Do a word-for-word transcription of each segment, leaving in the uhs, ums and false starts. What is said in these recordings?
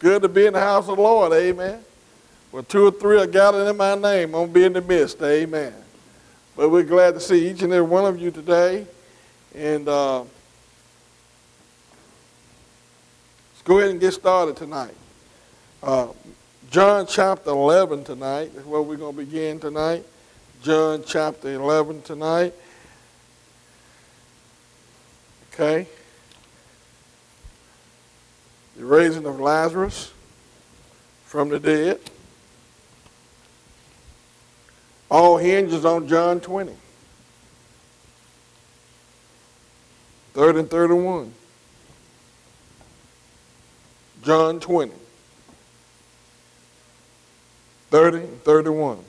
good to be in the house of the Lord, amen. Well, two or three are gathered in my name, I'm going to be in the midst, amen. But we're glad to see each and every one of you today. And uh, let's go ahead and get started tonight. Uh, John chapter eleven tonight is where we're going to begin tonight. John chapter eleven tonight. Okay. The raising of Lazarus from the dead. All hinges on John twenty. thirty and thirty-one. John twenty. thirty and thirty-one.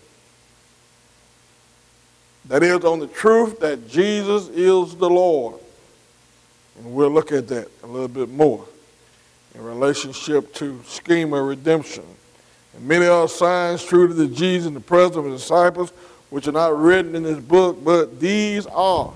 That is on the truth that Jesus is the Lord. And we'll look at that a little bit more in relationship to scheme of redemption. And many are signs true to the Jesus in the presence of his disciples, which are not written in this book, but these are.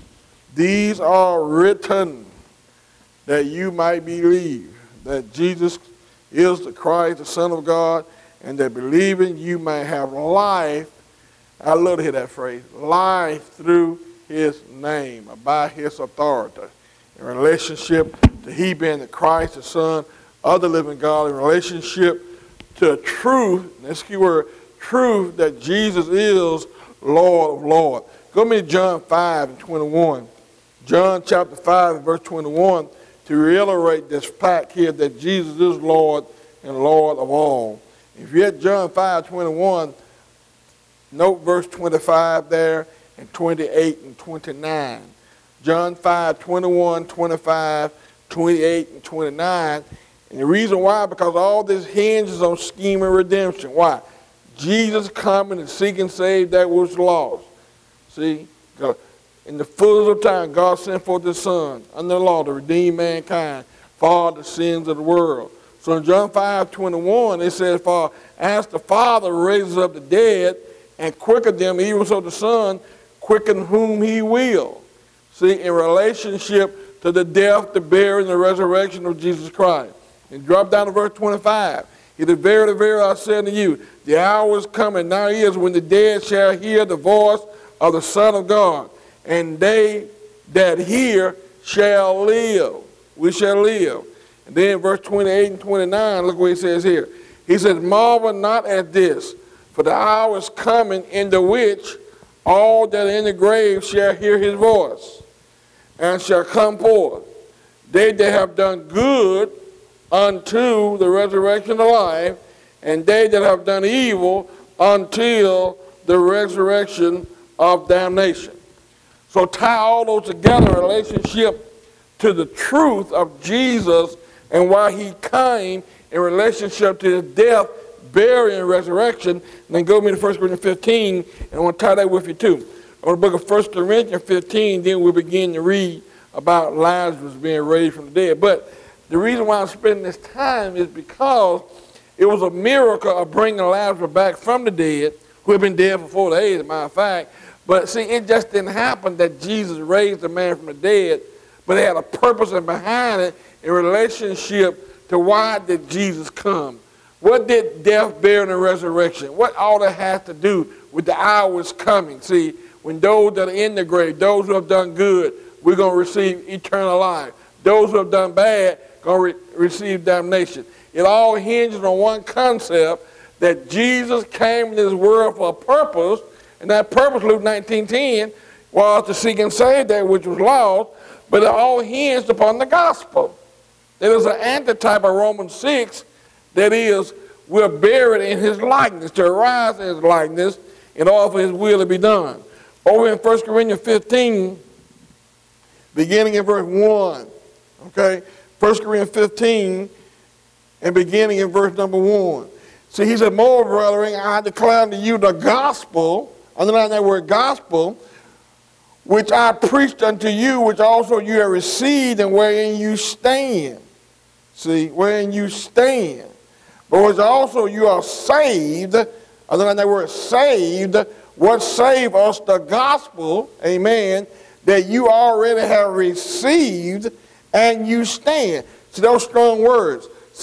These are written that you might believe that Jesus is the Christ, the Son of God, and that believing you may have life. I love to hear that phrase, life through his name, by his authority. In relationship to he being the Christ, the Son of the living God, in relationship to truth, that's the key word, truth that Jesus is Lord of Lords. Go to John five and twenty-one. John chapter five and verse twenty-one to reiterate this fact here that Jesus is Lord and Lord of all. If you're at John five twenty-one, note verse twenty-five there and twenty-eight and twenty-nine. John five twenty-one, twenty-five, twenty-eight, and twenty-nine. And the reason why, because all this hinges on scheme of redemption. Why? Jesus coming and seek and save that which was lost. See, in the fullness of time, God sent forth his Son under the law to redeem mankind for all the sins of the world. So in John five twenty-one, it says, for as the Father raises up the dead and quicken them, even so the Son quicken whom he will. See, in relationship to the death, the burial, and the resurrection of Jesus Christ. And drop down to verse twenty-five. It is very, very, I say unto you, the hour is coming, now is when the dead shall hear the voice of the Son of God, and they that hear shall live. We shall live. And then verse twenty-eight and twenty-nine, look what he says here. He says, marvel not at this, for the hour is coming in the which all that are in the grave shall hear his voice, and shall come forth. They that have done good unto the resurrection of life, and they that have done evil until the resurrection of damnation. So tie all those together in relationship to the truth of Jesus and why he came in relationship to his death, burial, and resurrection. And then go with me to First Corinthians fifteen, and I want to tie that with you too. On the book of First Corinthians fifteen, then we'll begin to read about Lazarus being raised from the dead. But the reason why I'm spending this time is because it was a miracle of bringing Lazarus back from the dead, who had been dead for four days, as a matter of fact. But see, it just didn't happen that Jesus raised the man from the dead, but it had a purpose and behind it in relationship to why did Jesus come? What did death, burial, and resurrection? What all that has to do with the hours coming? See, when those that are in the grave, those who have done good, we're going to receive eternal life. Those who have done bad, going to re- receive damnation. It all hinges on one concept, that Jesus came in this world for a purpose, and that purpose, Luke nineteen ten, was to seek and save that which was lost, but it all hinged upon the gospel. There is an antitype of Romans six, that is, we're buried in his likeness, to arise in his likeness, in order for his will to be done. Over in First Corinthians fifteen, beginning in verse one, okay? First Corinthians fifteen, and beginning in verse number one. See, he said, more brethren, I declare unto you the gospel, underline that word gospel, which I preached unto you, which also you have received, and wherein you stand. See, wherein you stand. But which also you are saved, underline that word saved, what saved us? The gospel, amen, that you already have received, and you stand. See, those strong words. See,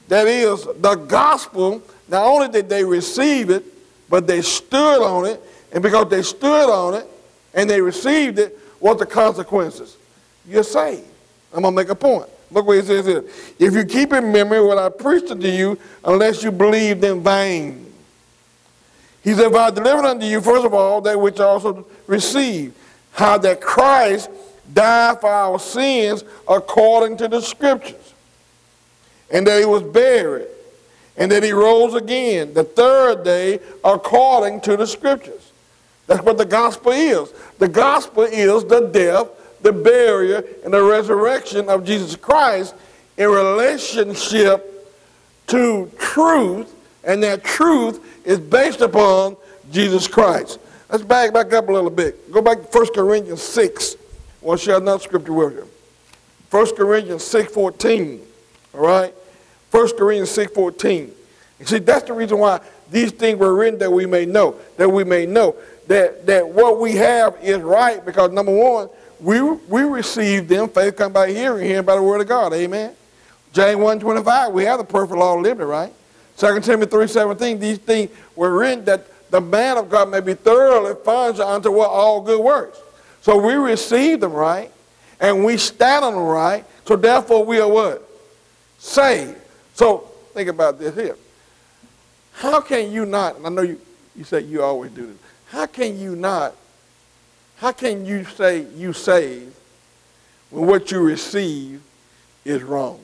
that is the gospel, not only did they receive it, but they stood on it. And because they stood on it and they received it, what the consequences? You're saved. I'm going to make a point. Look what it says here. If you keep in memory what I preached unto you, unless you believed in vain. He said, for I delivered unto you, first of all, that which I also received, how that Christ died for our sins according to the Scriptures, and that he was buried, and that he rose again the third day according to the Scriptures. That's what the gospel is. The gospel is the death, the burial, and the resurrection of Jesus Christ in relationship to truth, and that truth is based upon Jesus Christ. Let's back back up a little bit. Go back to First Corinthians six. I want to share another scripture with you. First Corinthians six fourteen. All right? First Corinthians six fourteen. You see, that's the reason why these things were written, that we may know, that we may know that, that what we have is right, because number one, we we receive them. Faith comes by hearing, hearing by the word of God. Amen. James one twenty-five, we have the perfect law of liberty, right? Second Timothy three seventeen, these things were written that the man of God may be thoroughly furnished unto what all good works. So we receive them right, and we stand on them right, so therefore we are what? Saved. So think about this here. How can you not, and I know you, you say you always do this, how can you not, how can you say you saved when what you receive is wrong?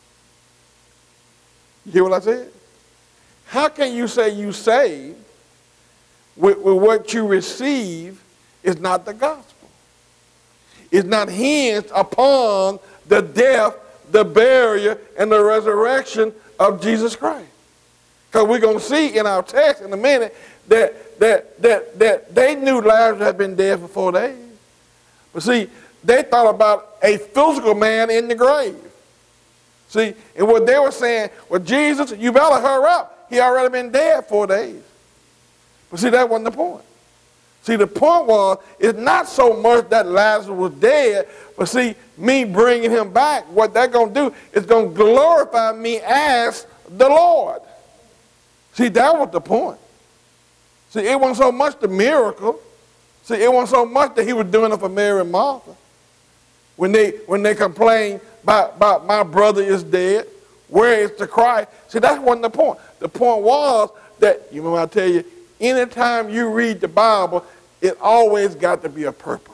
You hear what I said? How can you say you saved with, with what you receive is not the gospel? It's not hinged upon the death, the burial, and the resurrection of Jesus Christ. Because we're going to see in our text in a minute that, that, that, that they knew Lazarus had been dead for four days. But see, they thought about a physical man in the grave. See, and what they were saying, well, Jesus, you better hurry up. He already been dead four days. But see, that wasn't the point. See, the point was, it's not so much that Lazarus was dead, but see, me bringing him back, what they're going to do is going to glorify me as the Lord. See, that was the point. See, it wasn't so much the miracle. See, it wasn't so much that he was doing it for Mary and Martha. When they, when they complained about, about my brother is dead, where is the Christ? See, that wasn't the point. The point was that, you remember I tell you, anytime you read the Bible, it always got to be a purpose.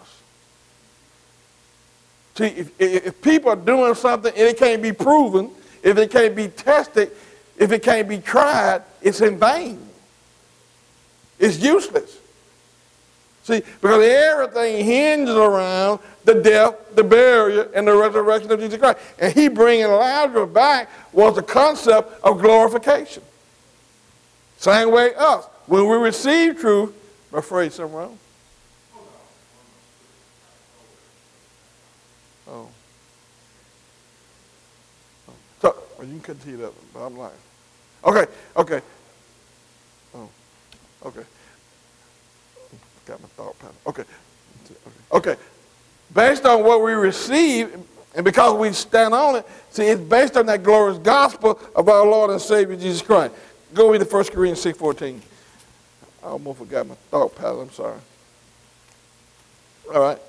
See, if, if people are doing something and it can't be proven, if it can't be tested, if it can't be tried, it's in vain. It's useless. See, because everything hinges around the death, the burial, and the resurrection of Jesus Christ. And he bringing Lazarus back was the concept of glorification. Same way us. When we receive truth, I'm afraid something wrong. Oh. So, well, you can continue that, but I'm lying. Okay, okay. Oh, okay. Got my thought pattern. Okay. Okay. Based on what we receive, and because we stand on it, see, it's based on that glorious gospel of our Lord and Savior Jesus Christ. Go read to First Corinthians six fourteen. I almost forgot my thought pattern. I'm sorry. All right.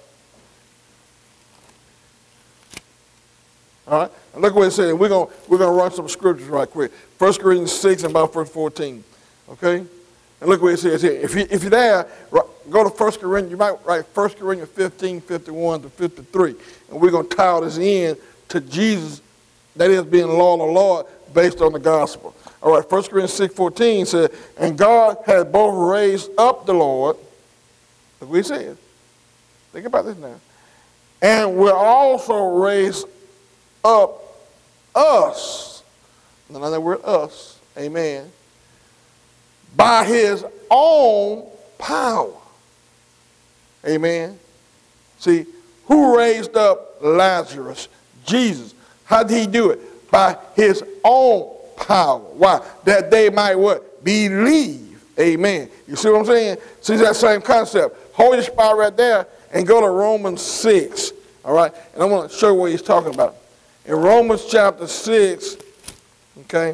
All right. And look what it says. We're going we're gonna run some scriptures right quick. First Corinthians six and about verse fourteen. Okay? And look what it says here. If, you, if you're there, go to First Corinthians. You might write First Corinthians fifteen, fifty-one to fifty-three. And we're going to tie this in to Jesus, that is being Lord of Lord, based on the gospel. All right, First Corinthians six fourteen says, and God has both raised up the Lord. Look what he said. Think about this now. And will also raise up us. Another word, us. Amen. By his own power. Amen. See, who raised up Lazarus? Jesus. How did he do it? By his own power. Why? That they might what? Believe. Amen. You see what I'm saying? See that same concept. Hold your spot right there and go to Romans six. All right? And I want to show you what he's talking about. In Romans chapter six, Okay?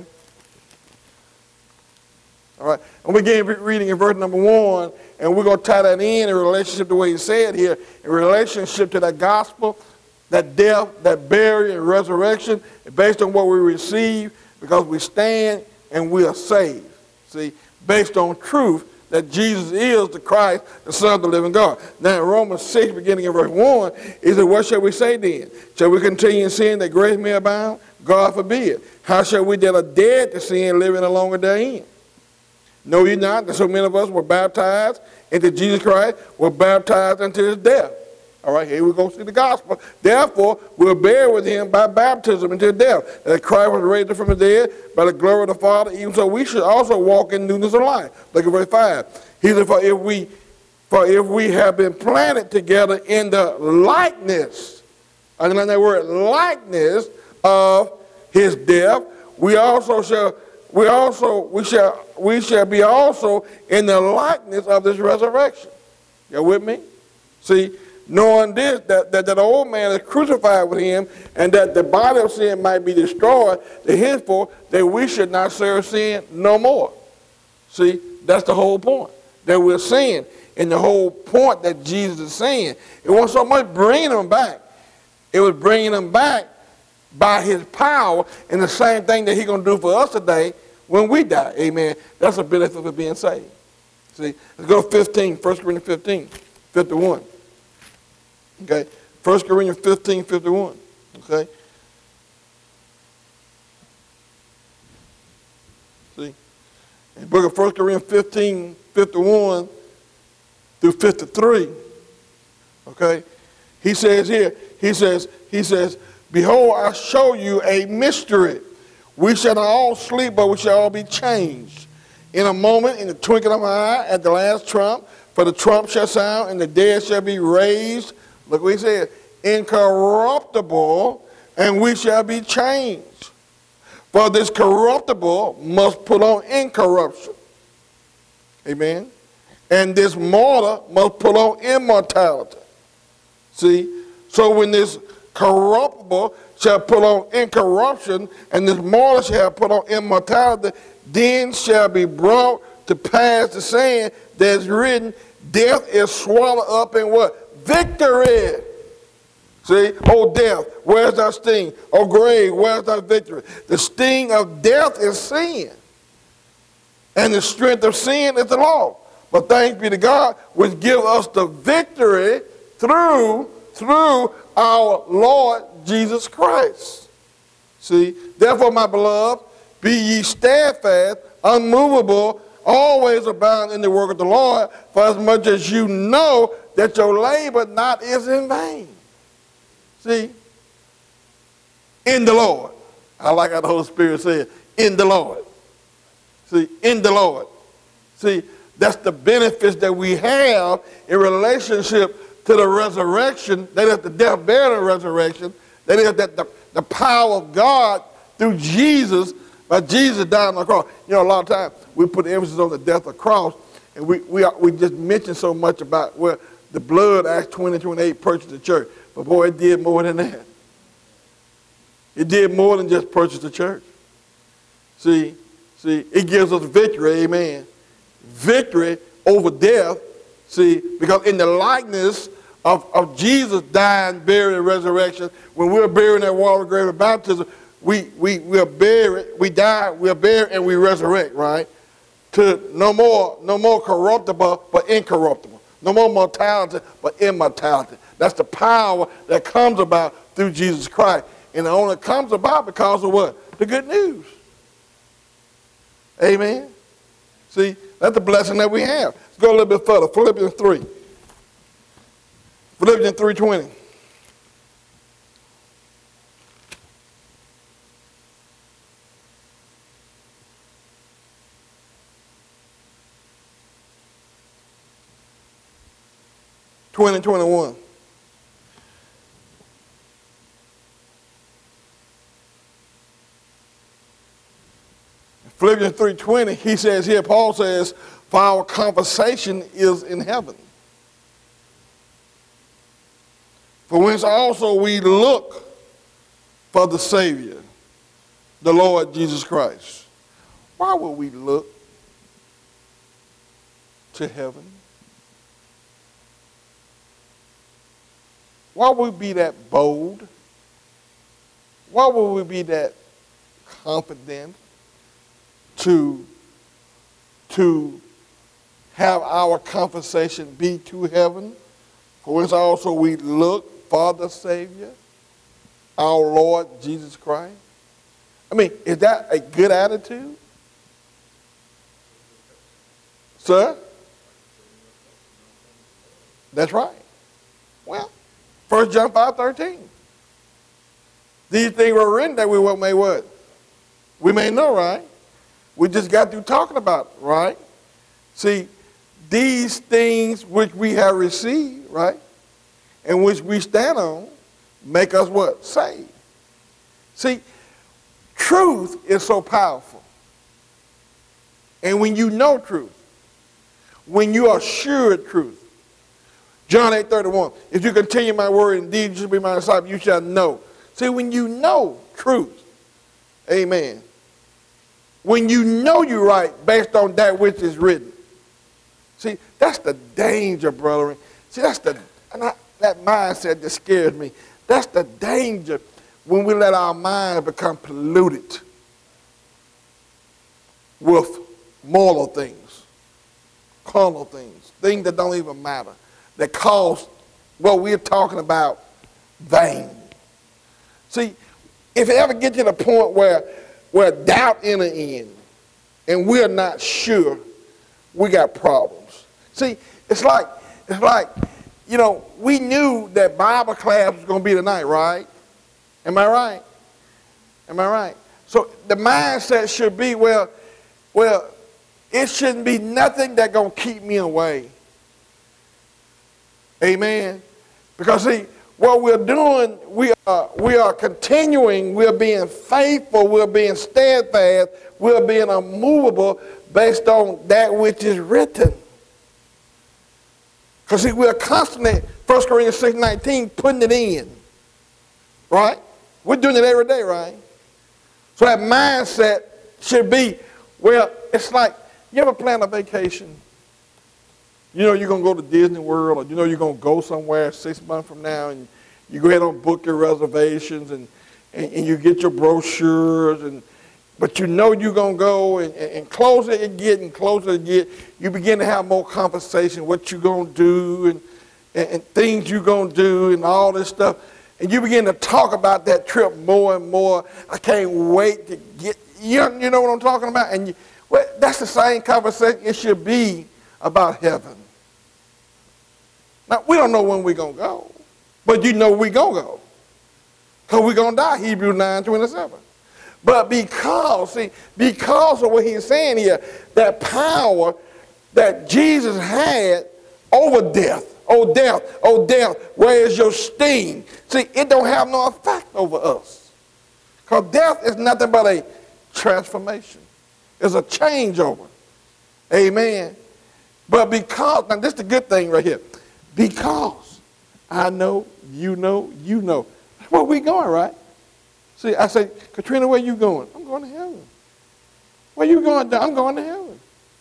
All right. And we begin reading in verse number one, and we're going to tie that in in relationship to the way he said here, in relationship to that gospel, that death, that burial, and resurrection, based on what we receive, because we stand and we are saved. See, based on truth that Jesus is the Christ, the Son of the living God. Now in Romans six, beginning in verse one, he said, what shall we say then? Shall we continue in sin that grace may abound? God forbid. How shall we that are dead to sin live any longer therein? Know ye not that so many of us were baptized into Jesus Christ, were baptized into his death? All right, here we go see the gospel. Therefore, we're buried with him by baptism into death, that Christ was raised from the dead by the glory of the Father. Even so, we should also walk in newness of life. Look at verse five. He said, for if we, for if we have been planted together in the likeness, underline that word, likeness of his death, we also shall, we also, we shall, we shall be also in the likeness of this resurrection. You with me? See, knowing this, that, that that old man is crucified with him, and that the body of sin might be destroyed, that henceforth that we should not serve sin no more. See, that's the whole point, that we're sin. And the whole point that Jesus is saying, it wasn't so much bringing them back, it was bringing them back by his power, and the same thing that he's going to do for us today when we die. Amen. That's a benefit of being saved. See, let's go to fifteen, First Corinthians fifteen, fifty-one. Okay, First Corinthians fifteen, fifty-one. Okay. See, in the book of First Corinthians fifteen, fifty-one through fifty-three. Okay, he says here, he says, he says, behold, I show you a mystery. We shall not all sleep, but we shall all be changed. In a moment, in the twinkling of an eye, at the last trump, for the trump shall sound, and the dead shall be raised. Look what he said, incorruptible, and we shall be changed. For this corruptible must put on incorruption. Amen. And this mortal must put on immortality. See, so when this corruptible shall put on incorruption, and this mortal shall put on immortality, then shall be brought to pass the saying that is written, death is swallowed up in what? Victory. See, oh death, where's thy sting? Oh grave, where's thy victory? The sting of death is sin, and the strength of sin is the law. But thanks be to God, which give us the victory through, through our Lord Jesus Christ. See, therefore, my beloved, be ye steadfast, unmovable, always abound in the work of the Lord, for as much as you know that your labor not is in vain. See, in the Lord. I like how the Holy Spirit said, in the Lord. See, in the Lord. See, that's the benefits that we have in relationship to the resurrection. That is the death, burial, and resurrection. That is that the, the power of God through Jesus, by Jesus dying on the cross. You know, a lot of times we put emphasis on the death of the cross, and we, we, are, we just mention so much about where the blood, Acts twenty, twenty-eight, purchased the church. But boy, it did more than that. It did more than just purchase the church. See, see, it gives us victory, amen. Victory over death, see, because in the likeness of, of Jesus dying, buried, and resurrection, when we're buried in that water grave of baptism, we, we, we are buried, we die, we are buried, and we resurrect, right? To no more, no more corruptible, but incorruptible. No more mortality, but immortality. That's the power that comes about through Jesus Christ. And it only comes about because of what? The good news. Amen. See, that's the blessing that we have. Let's go a little bit further. Philippians three. Philippians three twenty. twenty twenty-one. Philippians three twenty, he says here, Paul says, for our conversation is in heaven. For whence also we look for the Savior, the Lord Jesus Christ, why would we look to heaven? Why would we be that bold? Why would we be that confident to, to have our conversation be to heaven? For it's also we look for the Savior, our Lord Jesus Christ. I mean, is that a good attitude? Sir? That's right. Well, First John five thirteen. These things were written that we may what? We may know, right? We just got through talking about it, right? See, these things which we have received, right, and which we stand on, make us what? Saved. See, truth is so powerful. And when you know truth, when you are sure of truth, John eight thirty-one, if you continue my word, indeed you shall be my disciple, you shall know. See, when you know truth, amen, when you know you're right based on that which is written, see, that's the danger, brethren. See, that's the, and I, that mindset that scares me. That's the danger when we let our minds become polluted with moral things, carnal things, things that don't even matter, that cause what we're talking about vain. See, if it ever gets to the point where, where doubt enter in and we're not sure, we got problems. See, it's like, it's like, you know, we knew that Bible class was going to be tonight, right? Am I right? Am I right? So the mindset should be, well, well, it shouldn't be nothing that's going to keep me away. Amen. Because see, what we're doing, we are, we are continuing, we're being faithful, we're being steadfast, we're being unmovable based on that which is written. Because see, we're constantly, First Corinthians six nineteen, putting it in. Right? We're doing it every day, right? So that mindset should be, well, it's like, you ever plan a vacation? You know you're going to go to Disney World, or you know you're going to go somewhere six months from now, and you go ahead and book your reservations, and, and, and you get your brochures, and but you know you're going to go, and, and, and closer it get and closer it get, you begin to have more conversation, what you're going to do, and, and, and things you're going to do, and all this stuff. And you begin to talk about that trip more and more. I can't wait to get, you know, you know what I'm talking about? And you, well, that's the same conversation it should be about heaven. Now, we don't know when we're going to go, but you know we're going to go. Because we're going to die, Hebrews nine twenty-seven. But because, see, because of what he's saying here, that power that Jesus had over death, oh death, oh death, where is your sting? See, it don't have no effect over us. Because death is nothing but a transformation. It's a changeover. Amen. But because, now this is the good thing right here. Because I know, you know, you know. Where we going, right? See, I say, Katrina, where you going? I'm going to heaven. Where you going? I'm going to heaven.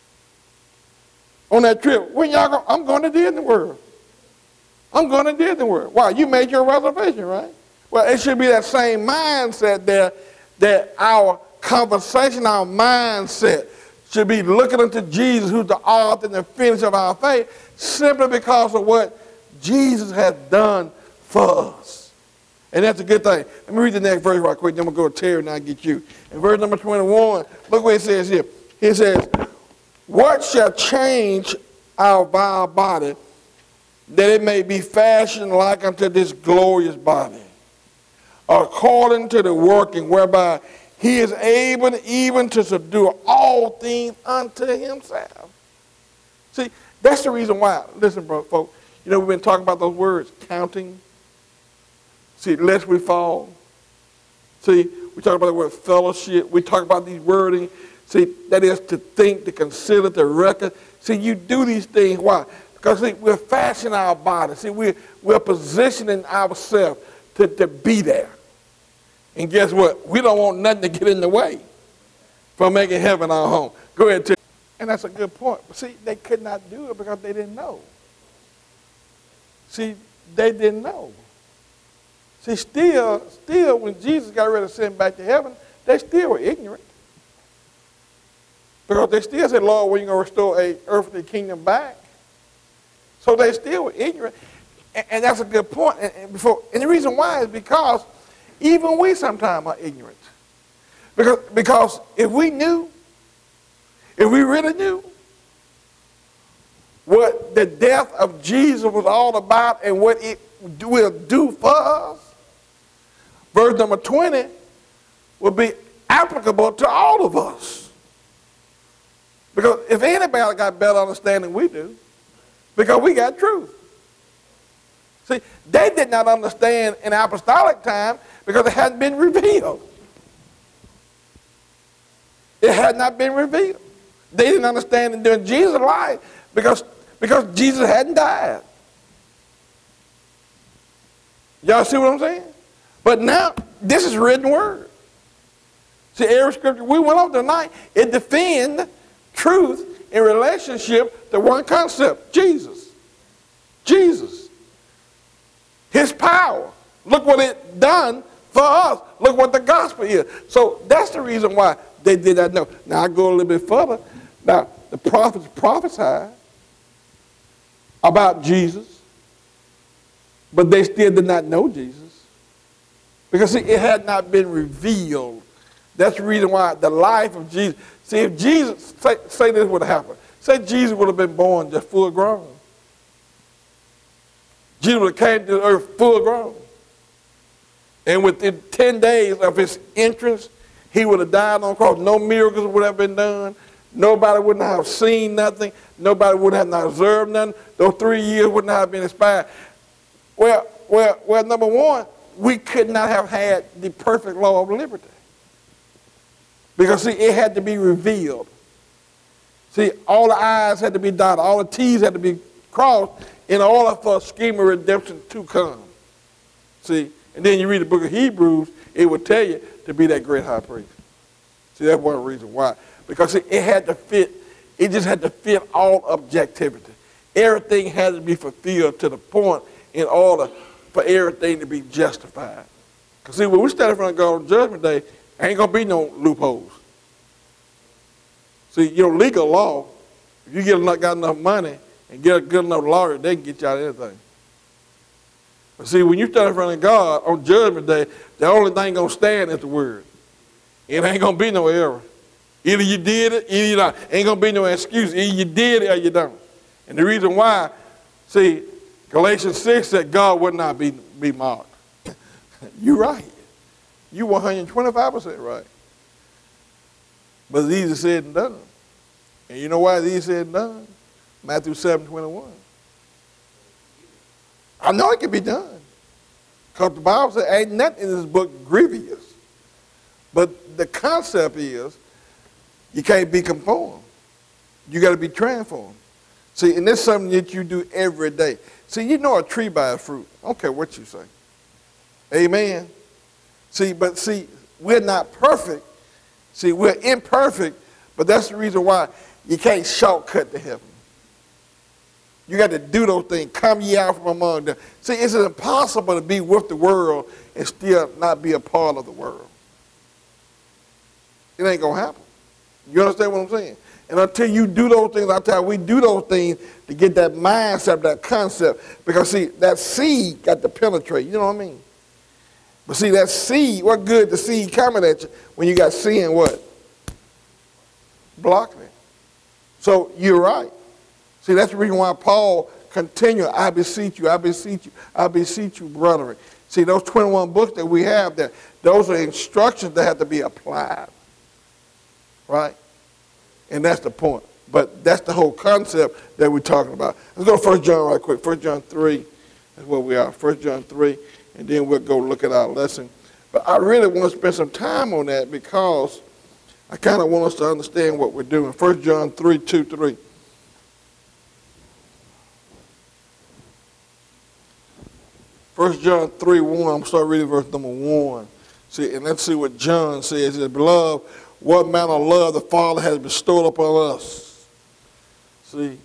On that trip, when y'all go, I'm going to Disney World. I'm going to Disney World. Why? You made your reservation, right? Well, it should be that same mindset there, that our conversation, our mindset should be looking unto Jesus, who's the author and the finisher of our faith, simply because of what Jesus has done for us. And that's a good thing. Let me read the next verse right quick, then we'll go to Terry and I'll get you. In verse number twenty-one, look what it says here. It says, what shall change our vile body, that it may be fashioned like unto this glorious body, according to the working whereby he is able even to subdue all things unto himself. See, that's the reason why. Listen, bro, folks. You know, we've been talking about those words, counting. See, lest we fall. See, we talk about the word fellowship. We talk about these wording. See, that is to think, to consider, to reckon. See, you do these things. Why? Because, see, we're fashioning our body. See, we're, we're positioning ourselves to, to be there. And guess what? We don't want nothing to get in the way from making heaven our home. Go ahead, Tim. And that's a good point. But see, they could not do it because they didn't know. See, they didn't know. See, still, still, when Jesus got ready to send back to heaven, they still were ignorant. Because they still said, Lord, when are you going to restore a earthly kingdom back? So they still were ignorant. And, and that's a good point. And, and, before, and the reason why is because even we sometimes are ignorant. Because, because if we knew, if we really knew what the death of Jesus was all about and what it will do for us, verse number twenty will be applicable to all of us. Because if anybody got better understanding, we do. Because we got truth. See, they did not understand in apostolic time because it hadn't been revealed. It had not been revealed. They didn't understand it during Jesus' life because, because Jesus hadn't died. Y'all see what I'm saying? But now, this is written word. See, every scripture we went on tonight, it defends truth in relationship to one concept, Jesus. Jesus. His power. Look what it done for us. Look what the gospel is. So that's the reason why they did not know. Now I go a little bit further. Now the prophets prophesied about Jesus, but they still did not know Jesus. Because see, it had not been revealed. That's the reason why the life of Jesus. See, if Jesus, say, say this would have happened. Say Jesus would have been born just full grown. Jesus would have came to the earth full grown. And within ten days of his entrance, he would have died on the cross. No miracles would have been done. Nobody would not have seen nothing. Nobody would have not observed nothing. Those three years would not have been expired. Well, well, well, number one, we could not have had the perfect law of liberty. Because, see, it had to be revealed. See, all the I's had to be dotted, all the T's had to be crossed in order for a scheme of redemption to come. See, and then you read the book of Hebrews, it would tell you to be that great high priest. See, that's one reason why. Because see, it had to fit, it just had to fit all objectivity. Everything had to be fulfilled to the point in order for everything to be justified. Because see, when we stand in front of God on Judgment Day, ain't going to be no loopholes. See, you know, legal law, if you get got enough money and get a good enough lawyer, they can get you out of anything. But see, when you stand in front of God on Judgment Day, the only thing going to stand is the word. It ain't going to be no error. Either you did it, either you don't. Ain't going to be no excuse. Either you did it or you don't. And the reason why, see, Galatians six said God would not be, be mocked. You're right. You one hundred twenty-five percent right. But it's easier said than done. And you know why it's easier said than done? Matthew seven twenty-one. I know it can be done. Because the Bible says ain't nothing in this book grievous. But the concept is you can't be conformed. You got to be transformed. See, and this is something that you do every day. See, you know a tree by its fruit. I don't care what you say. Amen. See, but see, we're not perfect. See, we're imperfect, but that's the reason why you can't shortcut to heaven. You got to do those things. Come ye out from among them. See, it's impossible to be with the world and still not be a part of the world. It ain't going to happen. You understand what I'm saying? And until you do those things, I tell you, we do those things to get that mindset, that concept. Because, see, that seed got to penetrate. You know what I mean? But, see, that seed, what good the seed coming at you when you got sin what? Blocking it. So, you're right. See, that's the reason why Paul continued, I beseech you, I beseech you, I beseech you, brethren. See, those twenty-one books that we have there, those are instructions that have to be applied. Right? And that's the point. But that's the whole concept that we're talking about. Let's go to First John right quick. First John three is where we are. First John three, and then we'll go look at our lesson. But I really want to spend some time on that because I kind of want us to understand what we're doing. First John three, two, three. First John three, one. I'm going to start reading verse number one. See, and let's see what John says. He says, beloved, what manner of love the Father has bestowed upon us. See,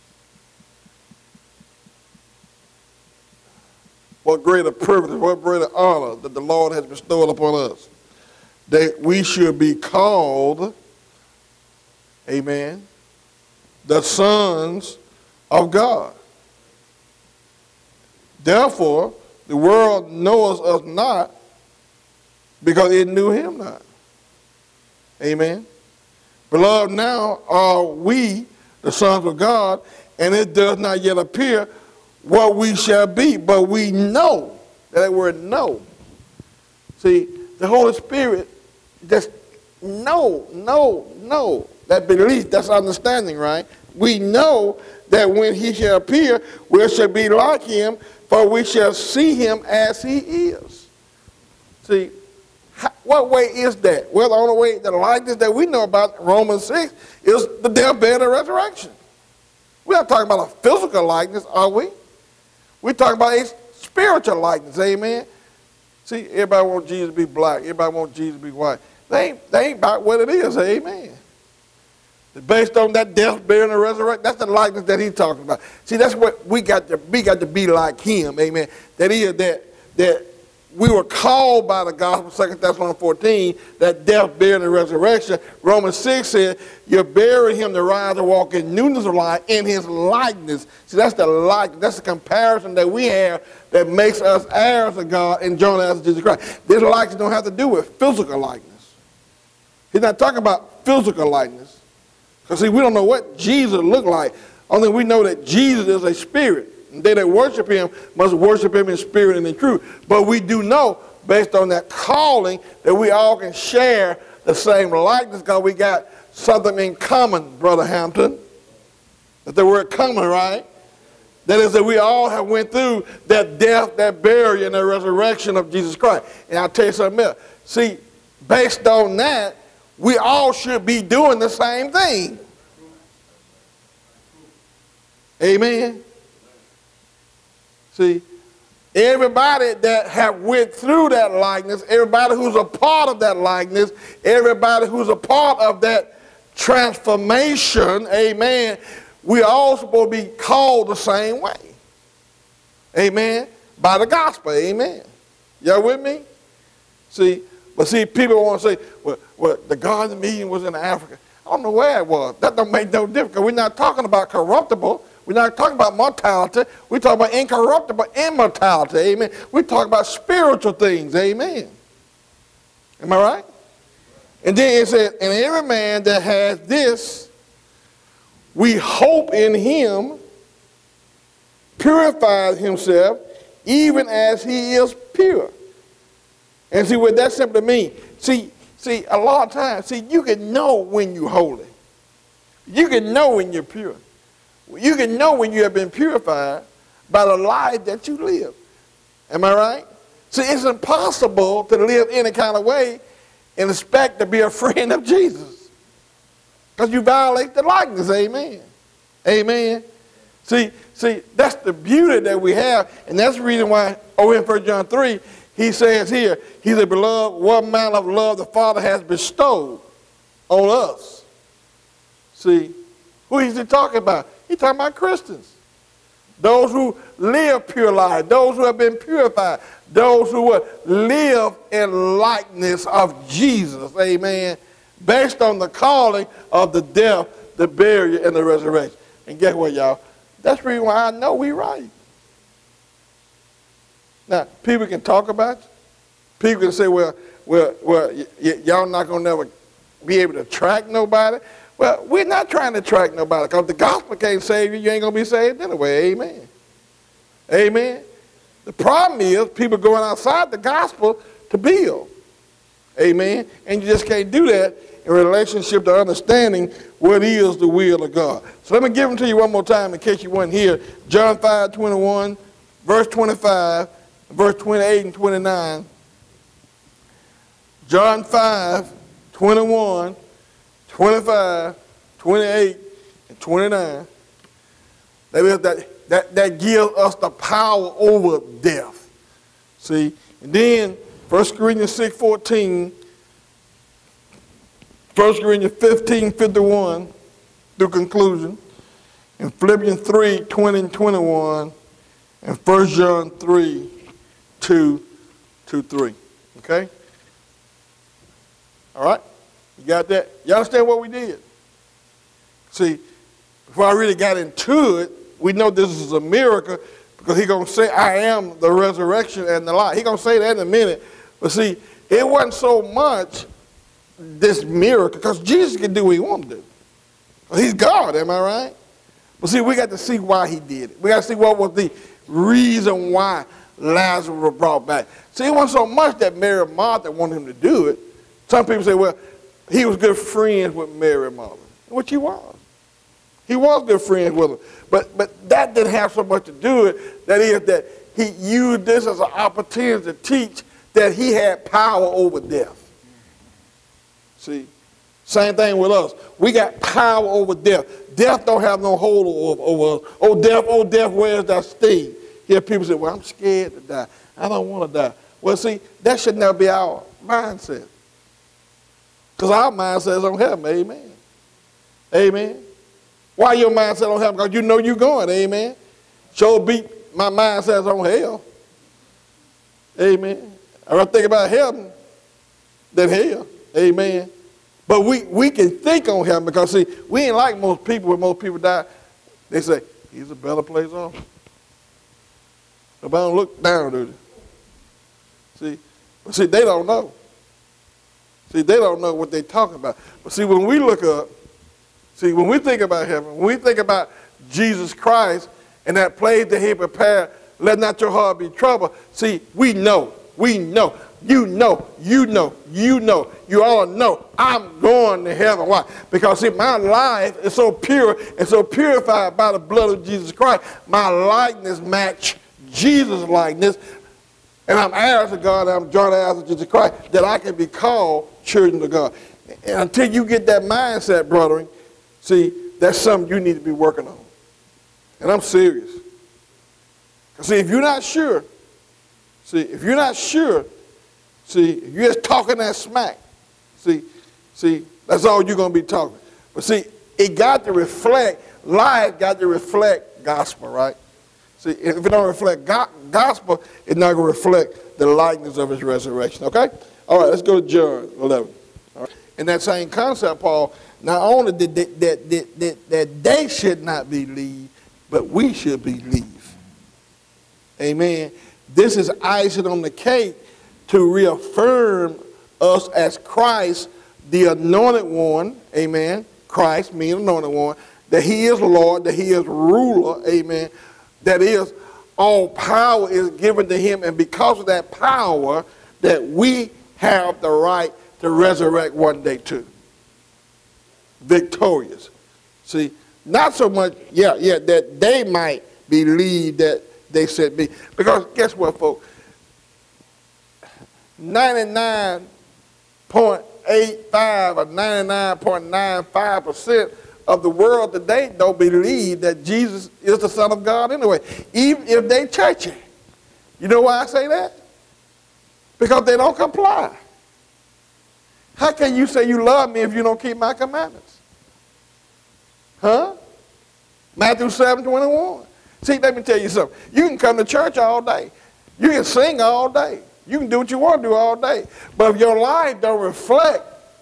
what greater privilege, what greater honor that the Lord has bestowed upon us. That we should be called, amen, the sons of God. Therefore, the world knows us not because it knew him not. Amen. Beloved, now are we the sons of God, and it does not yet appear what we shall be, but we know. That word know. See, the Holy Spirit just know, know, know. That belief, that's understanding, right? We know that when he shall appear, we shall be like him, for we shall see him as he is. See, how, what way is that? Well, the only way, the likeness that we know about, Romans six, is the death, burial, and resurrection. We're not talking about a physical likeness, are we? We're talking about a spiritual likeness, amen? See, everybody wants Jesus to be black. Everybody wants Jesus to be white. They ain't, they ain't about what it is, amen. Based on that death, burial, and resurrection, that's the likeness that he's talking about. See, that's what we got to we got to be like him, amen. That is that that we were called by the gospel, Second Thessalonians fourteen, that death, burial, and resurrection. Romans six says, you buried him to rise and walk in newness of life in his likeness. See, that's the likeness, that's the comparison that we have that makes us heirs of God and joint heirs of Jesus Christ. This likeness don't have to do with physical likeness. He's not talking about physical likeness. Because, see, we don't know what Jesus looked like. Only we know that Jesus is a spirit. And they that worship him must worship him in spirit and in truth. But we do know, based on that calling, that we all can share the same likeness because we got something in common, Brother Hampton. That's the word common, right? That is that we all have went through that death, that burial, and the resurrection of Jesus Christ. And I'll tell you something else. See, based on that, we all should be doing the same thing. Amen. See, everybody that have went through that likeness, everybody who's a part of that likeness, everybody who's a part of that transformation, amen, we all supposed to be called the same way. Amen. By the gospel, amen. Y'all with me? See, but see, people want to say, well, well, the garden meeting was in Africa. I don't know where it was. That don't make no difference. We're not talking about corruptible. We're not talking about mortality. We're talking about incorruptible immortality. Amen. We're talking about spiritual things. Amen. Am I right? And then it says, and every man that has this, we hope in him, purifies himself, even as he is pure. And see what that simply means. See, see, a lot of times, see, you can know when you're holy. You can know when you're pure. You can know when you have been purified by the life that you live. Am I right? See, it's impossible to live any kind of way and expect to be a friend of Jesus. Because you violate the likeness, amen. Amen. See, see, that's the beauty that we have, and that's the reason why over in First John three, he says here, he said, beloved, what manner of love the Father has bestowed on us. See, who is he talking about? He's talking about Christians. Those who live pure life, those who have been purified, those who will live in likeness of Jesus, amen, based on the calling of the death, the burial, and the resurrection. And guess what, y'all? That's the reason why I know we're right. Now, people can talk about you. People can say, well, well, well, y'all not going to never be able to track nobody. Well, we're not trying to track nobody because the gospel can't save you. You ain't going to be saved anyway. Amen. Amen. The problem is people going outside the gospel to build. Amen. And you just can't do that in relationship to understanding what is the will of God. So let me give them to you one more time in case you weren't here. John five twenty-one, verse twenty-five. Verse twenty-eight and twenty-nine. John five, twenty-one, twenty-five, twenty-eight, and twenty-nine. That, is that, that, that gives us the power over death. See? And then First Corinthians six fourteen, First Corinthians fifteen fifty-one through conclusion, and Philippians three twenty and twenty-one, and First John three two to three. Okay? All right? You got that? You understand what we did? See, before I really got into it, we know this is a miracle because he's going to say, I am the resurrection and the life. He's going to say that in a minute. But see, it wasn't so much this miracle because Jesus can do what he wanted to do. He's God, am I right? But see, we got to see why he did it. We got to see what was the reason why Lazarus was brought back. See, it wasn't so much that Mary and Martha wanted him to do it. Some people say, well, he was good friends with Mary and Martha, which he was. He was good friends with them. But, but that didn't have so much to do with it. That is that he used this as an opportunity to teach that he had power over death. See, same thing with us. We got power over death. Death don't have no hold over, over us. Oh, death, oh, death, where's that sting? Here people say, well, I'm scared to die. I don't want to die. Well, see, that should never be our mindset. Because our mindset is on heaven, amen. Amen. Why your mindset on heaven? Because you know you're going, amen. Sure beat my mindset on hell. Amen. I rather think about heaven than hell, amen. But we, we can think on heaven because, see, we ain't like most people. When most people die, they say, he's a better place off. Nobody don't look down, do they? See, but see, they don't know. See, they don't know what they're talking about. But see, when we look up, see, when we think about heaven, when we think about Jesus Christ and that place that he prepared, let not your heart be troubled. See, we know, we know, you know, you know, you know, you all know I'm going to heaven. Why? Because, see, my life is so pure and so purified by the blood of Jesus Christ. My likeness match Jesus' likeness. And I'm heirs of God, and I'm joint heirs of Jesus Christ, that I can be called children of God. And until you get that mindset, brethren, see, that's something you need to be working on. And I'm serious. See, if you're not sure, see, if you're not sure, see, if you're just talking that smack, see, see, that's all you're going to be talking. But see, it got to reflect, life got to reflect gospel, right? See, if it don't reflect go- gospel, it's not going to reflect the likeness of his resurrection, okay? All right, let's go to John eleven. All right. In that same concept, Paul, not only did they, that, that, that, that they should not believe, but we should believe. Amen. This is icing on the cake to reaffirm us as Christ, the anointed one, amen, Christ, me, anointed one, that he is Lord, that he is ruler, amen, that is, all power is given to him, and because of that power, that we have the right to resurrect one day too. Victorious. See, not so much, yeah, yeah, that they might believe that they said me. Because guess what, folks? ninety-nine point eight five or ninety-nine point nine five percent of the world today don't believe that Jesus is the Son of God anyway, even if they church it. You know why I say that? Because they don't comply. How can you say you love me if you don't keep my commandments? Huh? Matthew seven twenty-one. See, let me tell you something. You can come to church all day. You can sing all day. You can do what you want to do all day. But if your life don't reflect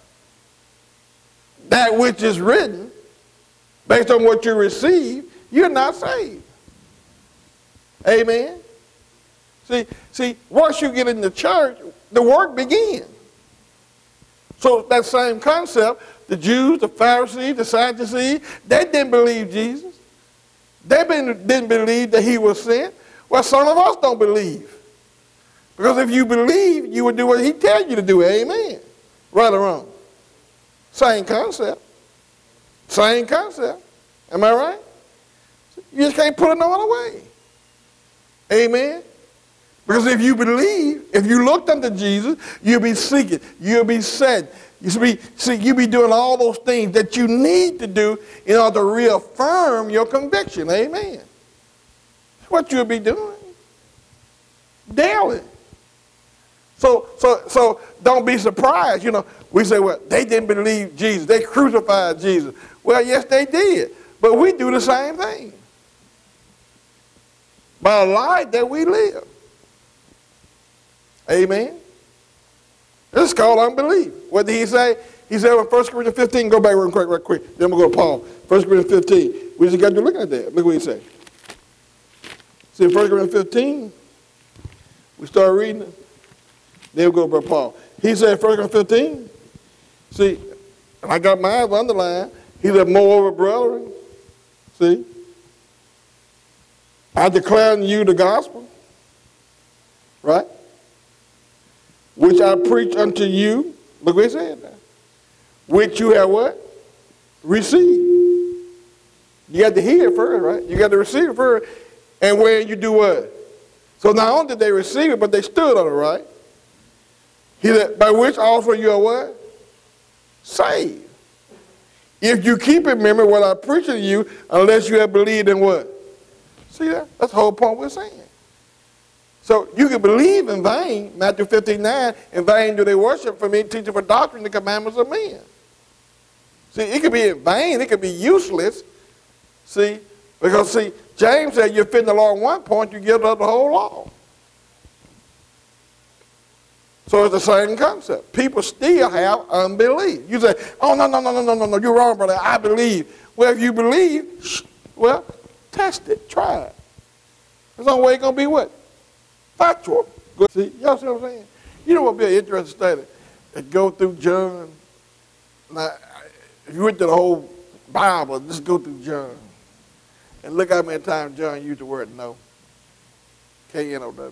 that which is written, based on what you receive, you're not saved. Amen. See, see, once you get in the church, the work begins. So that same concept, the Jews, the Pharisees, the Sadducees, they didn't believe Jesus. They been, didn't believe that he was sent. Well, some of us don't believe. Because if you believe, you would do what he tells you to do. Amen. Right or wrong? Same concept. Same concept. Am I right? You just can't put it no other way. Amen. Because if you believe, if you looked unto Jesus, you'll be seeking, you'll be set. You'll be, see, you'll be doing all those things that you need to do in order to reaffirm your conviction. Amen. That's what you'll be doing daily. So, so, so don't be surprised. You know, we say, well, they didn't believe Jesus. They crucified Jesus. Well, yes, they did. But we do the same thing. By a life that we live. Amen. This is called unbelief. What did he say? He said in First Corinthians fifteen, go back real quick, real quick. Then we'll go to Paul. First Corinthians fifteen. We just got to look at that. Look what he said. See, in First Corinthians fifteen, we start reading it. Then we'll go to Paul. He said, First Corinthians fifteen, see, and I got mine underlined. He said, moreover, brethren, see, I declare unto you the gospel, right? Which I preach unto you. Look what he said now. Which you have what? Received. You got to hear it first, right? You got to receive it first. And when you do what? So not only did they receive it, but they stood on it, right? He said, by which also you are what? Saved. If you keep in memory what I preach to you, unless you have believed in what? See that? That's the whole point we're saying. So you can believe in vain, Matthew fifteen nine, in vain do they worship for me, teaching for doctrine the commandments of men. See, it could be in vain, it could be useless. See, because see, James said you offend the law at one point, you give up the whole law. So it's the same concept. People still have unbelief. You say, oh, no, no, no, no, no, no, no, you're wrong, brother. I believe. Well, if you believe, well, test it, try it. There's no way it's going to be what? Factual. See, y'all see what I'm saying? You know what would be an interesting study? And go through John. Now, if you went to the whole Bible, just go through John. And look how many times John used the word no. K N O W.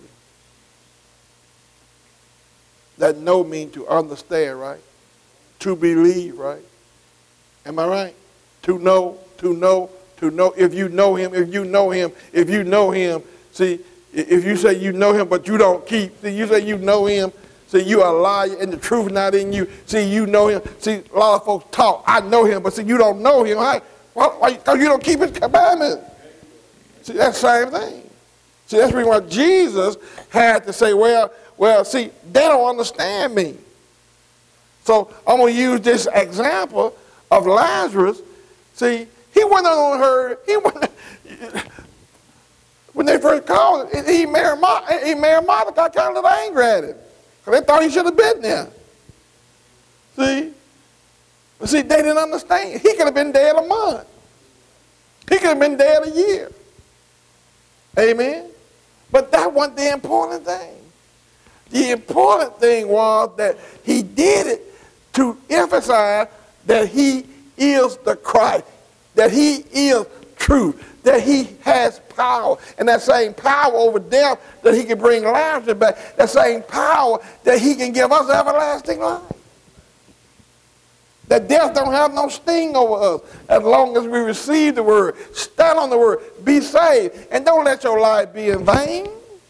That no means to understand, right? To believe, right? Am I right? To know, to know, to know. If you know him, if you know him, if you know him. See, if you say you know him, but you don't keep. See, you say you know him. See, you are a liar and the truth not in you. See, you know him. See, a lot of folks talk, I know him, but see, you don't know him. Why? Why? Because you don't keep his commandments. See, that's the same thing. See, that's the reason why Jesus had to say, well, well, see, they don't understand me. So I'm going to use this example of Lazarus. See, he went on her, he went, when they first called him, he married, he married Martha, got kind of a little angry at him. Because they thought he should have been there. See? But see, they didn't understand. He could have been dead a month. He could have been dead a year. Amen? But that wasn't the important thing. The important thing was that he did it to emphasize that he is the Christ, that he is truth, that he has power, and that same power over death that he can bring Lazarus back, that same power that he can give us everlasting life. That death don't have no sting over us as long as we receive the word, stand on the word, be saved, and don't let your life be in vain.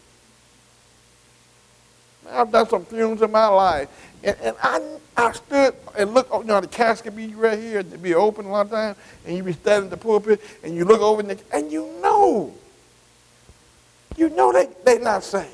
I've done some funerals in my life, and, and I, I stood and looked, you know, the casket be right here, to be open a lot of times, and you be standing in the pulpit, and you look over, the, and you know, you know they, they're not saved.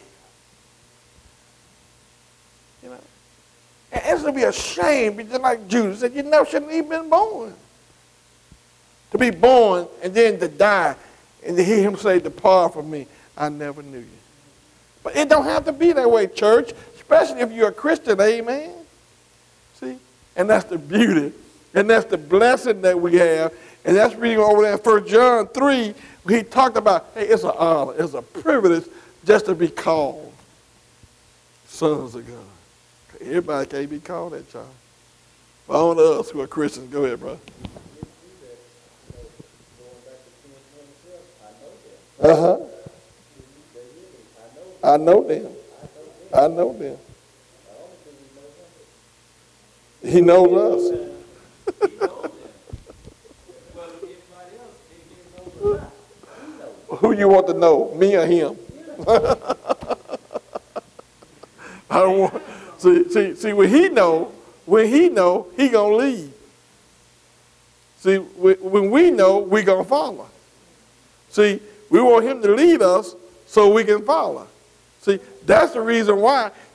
You know? And it's going to be a shame, just like Judas said, you never shouldn't even been born. To be born, and then to die, and to hear him say, depart from me, I never knew you. But it don't have to be that way, church, especially if you're a Christian, amen? See? And that's the beauty, and that's the blessing that we have, and that's reading over there in First John three, where he talked about, hey, it's an honor, it's a privilege just to be called sons of God. Everybody can't be called that, child. But on us who are Christians, go ahead, bro. Uh-huh. I know them. I know them. He knows us. Who you want to know, me or him? I don't want. See, see, see. When he know, when he know, he gonna lead. See, when we know, we gonna follow. See, we want him to lead us so we can follow. See, that's the reason why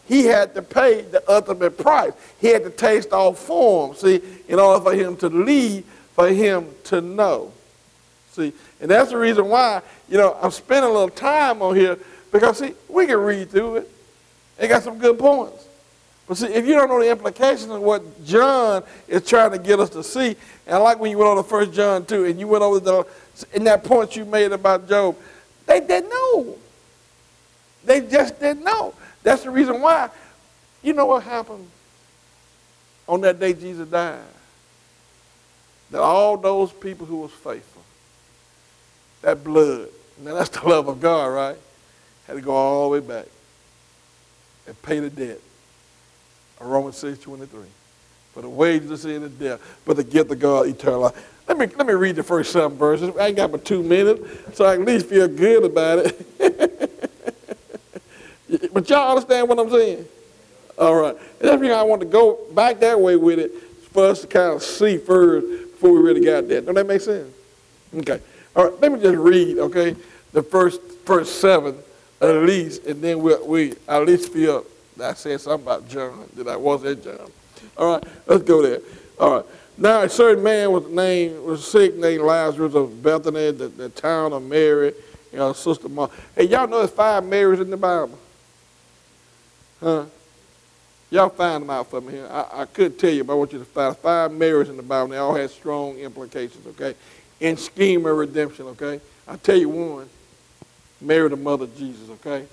he had to pay the ultimate price. He had to taste all forms, see, in order for him to lead, for him to know. See, and that's the reason why, you know, I'm spending a little time on here, because, see, we can read through it. It got some good points. But see, if you don't know the implications of what John is trying to get us to see, and I like when you went over to First John two, and you went over the, in that point you made about Job, they didn't know. They just didn't know. That's the reason why. You know what happened on that day Jesus died? That all those people who was faithful, that blood, now that's the love of God, right? Had to go all the way back and pay the debt. Romans six twenty-three. For the wages of sin is death, but the gift of God eternal life. Let me, let me read the first seven verses. I ain't got but two minutes, so I can at least feel good about it. But y'all understand what I'm saying? All right. And that's the reason I want to go back that way with it, for us to kind of see first before we really got there. Don't that make sense? Okay. All right. Let me just read, okay, the first first seven at least, and then we'll, we at least feel I said something about John, that I was at John. All right, let's go there. All right. Now a certain man was named was sick named Lazarus of Bethany, the, the town of Mary, you know, sister Martha. Hey, y'all know there's five Marys in the Bible? Huh? Y'all find them out for me here. I, I could tell you, but I want you to find five Marys in the Bible. They all had strong implications, okay? In scheme of redemption, okay? I'll tell you one. Mary, the mother of Jesus, okay?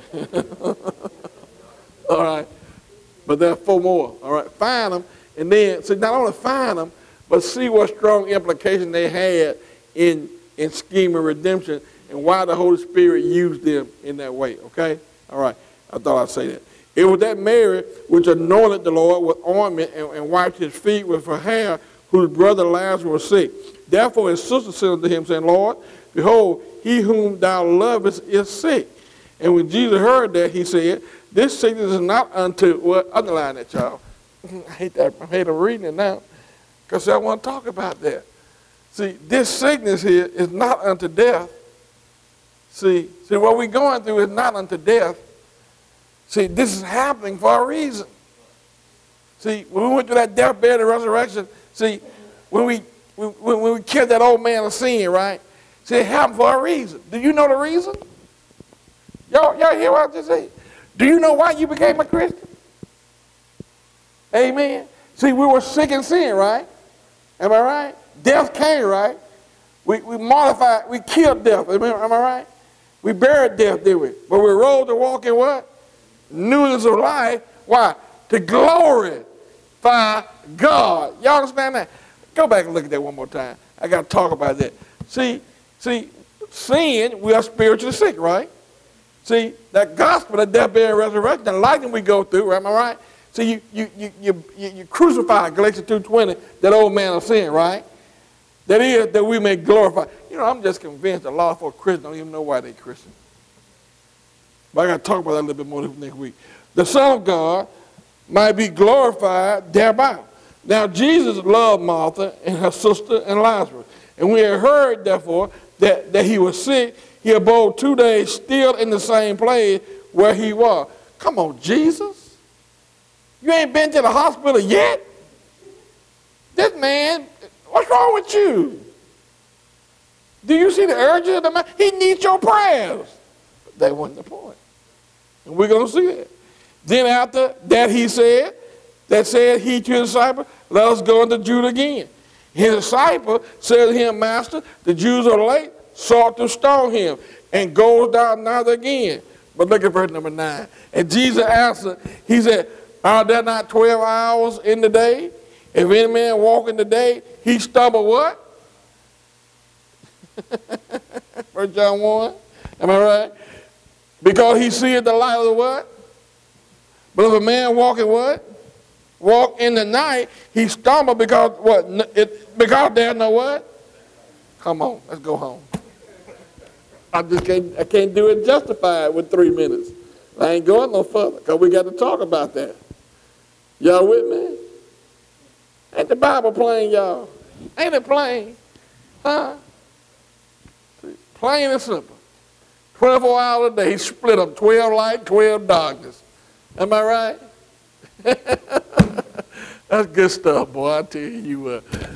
All right, but there are four more. All right, find them, and then so not only find them, but see what strong implication they had in in scheme of redemption and why the Holy Spirit used them in that way. Okay, all right. I thought I'd say that. It was that Mary which anointed the Lord with ointment and, and wiped his feet with her hair, whose brother Lazarus was sick. Therefore his sister said unto him, saying, Lord, behold, he whom thou lovest is sick. And when Jesus heard that, he said, this sickness is not unto, well, underline that, y'all. I hate that. I hate reading it now, because I want to talk about that. See, this sickness here is not unto death. See, see, what we're going through is not unto death. See, this is happening for a reason. See, when we went through that death, burial, and resurrection, see, when we, when, when we killed that old man of sin, right? See, it happened for a reason. Do you know the reason? Y'all, y'all hear what I just said? Do you know why you became a Christian? Amen. See, we were sick in sin, right? Am I right? Death came, right? We, we modified, we killed death. Am I, am I right? We buried death, did we? But we rose to walk in what? Newness of life. Why? To glorify God. Y'all understand that? Go back and look at that one more time. I got to talk about that. See, see, sin, we are spiritually sick, right? See, that gospel, that death, burial, and resurrection, the lightning we go through, am I right? See, you you you you you, you crucify Galatians two twenty, that old man of sin, right? That is that we may glorify. You know, I'm just convinced a lot of folks Christians don't even know why they're Christian. But I got to talk about that a little bit more next week. The Son of God might be glorified thereby. Now, Jesus loved Martha and her sister and Lazarus. And we had heard, therefore, that, that he was sick. He abode two days still in the same place where he was. Come on, Jesus. You ain't been to the hospital yet? This man, what's wrong with you? Do you see the urgency of the man? He needs your prayers. But that wasn't the point. And we're going to see that. Then after that he said, that said he to his disciple, let us go into Judah again. His disciple said to him, Master, the Jews are late, sought to stone him, and goes down neither again. But look at verse number nine. And Jesus answered, he said, are there not twelve hours in the day? If any man walk in the day, he stumble what? First John one. Am I right? Because he seeth the light of the what? But if a man walk in what? Walk in the night, he stumble because what? It, because there's no what? Come on, let's go home. I just can't, I can't do it justified with three minutes. I ain't going no further because we got to talk about that. Y'all with me? Ain't the Bible plain, y'all? Ain't it plain? Huh? Plain and simple. twenty-four hours a day, he split them, twelve light, twelve darkness. Am I right? That's good stuff, boy. I tell you, uh,